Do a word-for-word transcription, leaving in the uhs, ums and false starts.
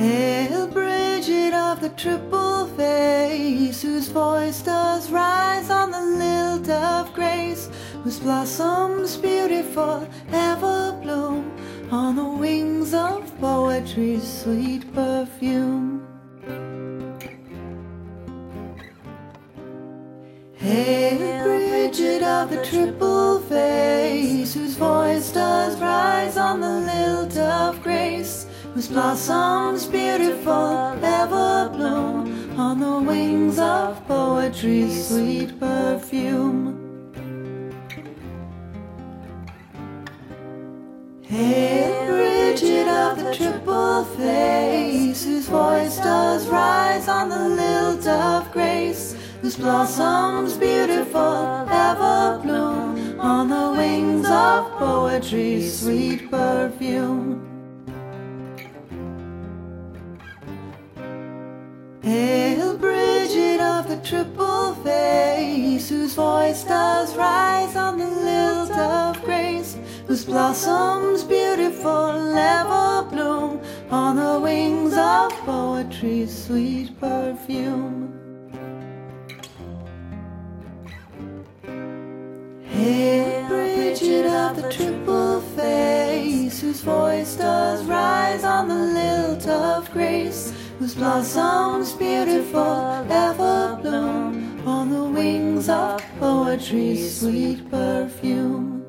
Hail, Bridget of the triple face, whose voice does rise on the lilt of grace, whose blossoms beautiful ever bloom on the wings of poetry's sweet perfume. Hail, Bridget of the triple face, whose voice does rise on the lilt of grace, whose blossoms beautiful ever bloom on the wings of poetry's sweet perfume. Hail, Bridget of the triple face, whose voice does rise on the lilt of grace, whose blossoms beautiful ever bloom on the wings of poetry's sweet perfume. Hail, Bridget of the triple face, whose voice does rise on the lilt of grace, whose blossoms beautiful ever bloom on the wings of poetry's sweet perfume. Hail, Bridget of the triple face, whose voice does rise on the lilt of grace, whose blossoms beautiful ever bloom on the wings of poetry's sweet perfume.